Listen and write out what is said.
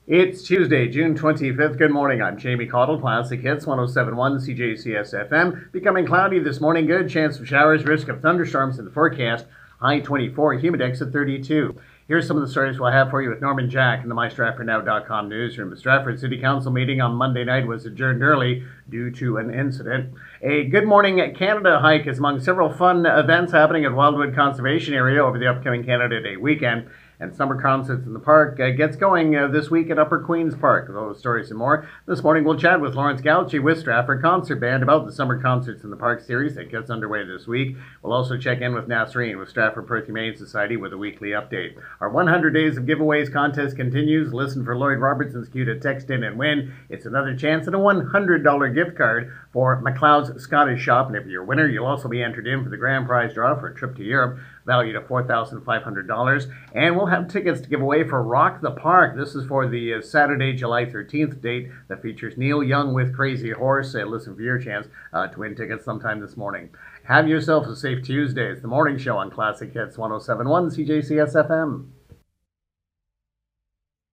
It's Tuesday, June 25th. Good morning. I'm Jamie Caudle, Classic Hits 1071 CJCS FM. Becoming cloudy this morning. Good chance of showers, risk of thunderstorms in the forecast. High 24, humidex at 32. Here's some of the stories we'll have for you with Norman Jack in the MyStratfordNow.com newsroom. The Stratford City Council meeting on Monday night was adjourned early due to an incident. A Good Morning Canada hike is among several fun events happening at Wildwood Conservation Area over the upcoming Canada Day weekend. And summer concerts in the park gets going this week at Upper Queens Park. Those stories and more. This morning we'll chat with Lawrence Gauci with Stratford Concert Band about the Summer Concerts in the Park series that gets underway this week. We'll also check in with Nasreen with Stratford Perth Humane Society with a weekly update. Our 100 Days of Giveaways contest continues. Listen for Lloyd Robertson's cue to text in and win. It's another chance at a $100 gift card for McLeod's Scottish Shop. And if you're a winner, you'll also be entered in for the grand prize draw for a trip to Europe, valued at $4,500. And we'll have tickets to give away for Rock the Park. This is for the Saturday, July 13th date that features Neil Young with Crazy Horse. Listen for your chance to win tickets sometime this morning. Have yourself a safe Tuesday. It's the morning show on Classic Hits 1071 CJCS FM.